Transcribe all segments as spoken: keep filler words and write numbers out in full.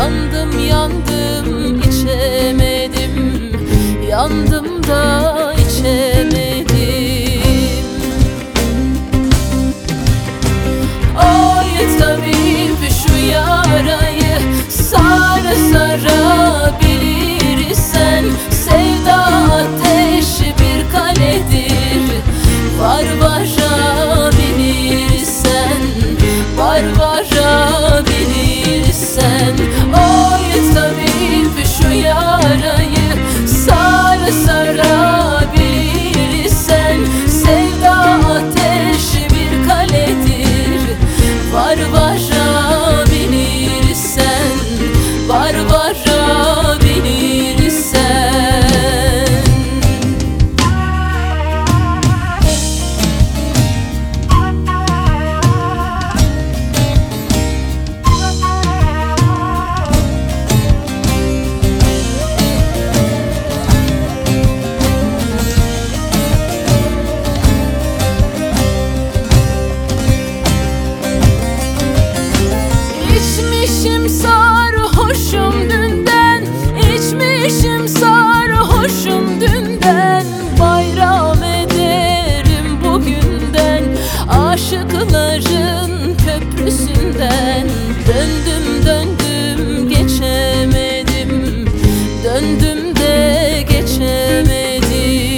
Yandım yandım içemedim, yandım da içemedim. Ay tabip şu yarayı sara sarabilirsen, sevda ateş bir kaledir, var varabilirsen, var varabilirsen. Ay tabip şu yarayı sara sarabilirsen, sevda ateş bir kaledir, var varabilirsen, var varabilirsen. İçmişim sarhoşum dünden, içmişim sarhoşum dünden. Bayram ederim bugünden, aşıkların köprüsünden. Döndüm döndüm geçemedim, döndüm de geçemedim.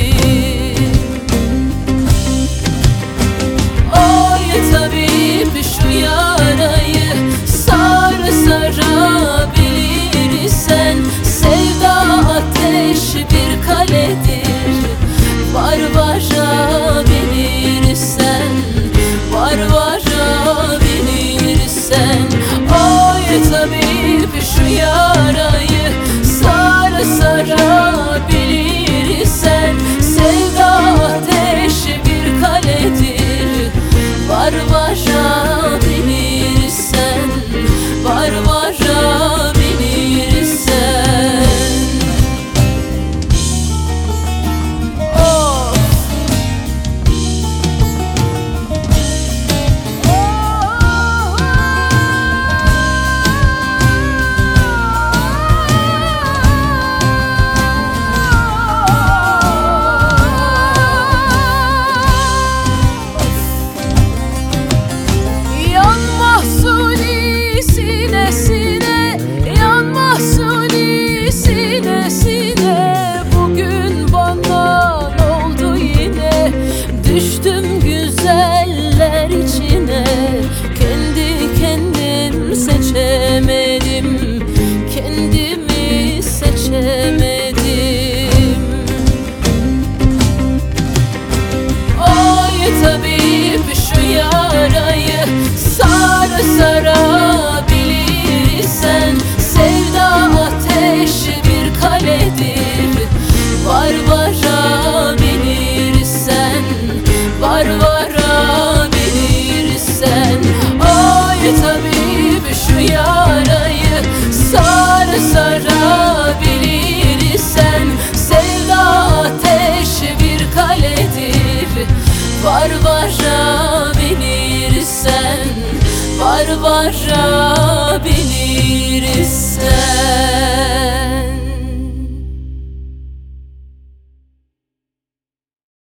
Ay tabip şu yarayı sara sarabilirsen, sevda ateş bir kaledir, var varabilirsen, var varabilirsen. Ay tabip şu yarayı sara sarabilirsen, sevda ateş bir kaledir, var varabilirsen, var varabilirsen. Of. Yan mahsuni sinesine, yan mahsuni sinesine. Bugün bana oldu yine, düştüm güzeller içine. Kendi kendim seçemedim, kendimi seçemedim. Ay tabip şu yarayı sara sarabilirsen, sevda ateş bir kaledir, var varabilirsen, var varabilirsen. Ay tabip şu yarayı sara sarabilirsen, sevda ateş bir kaledir, var varabilirsen, var varabilirsen.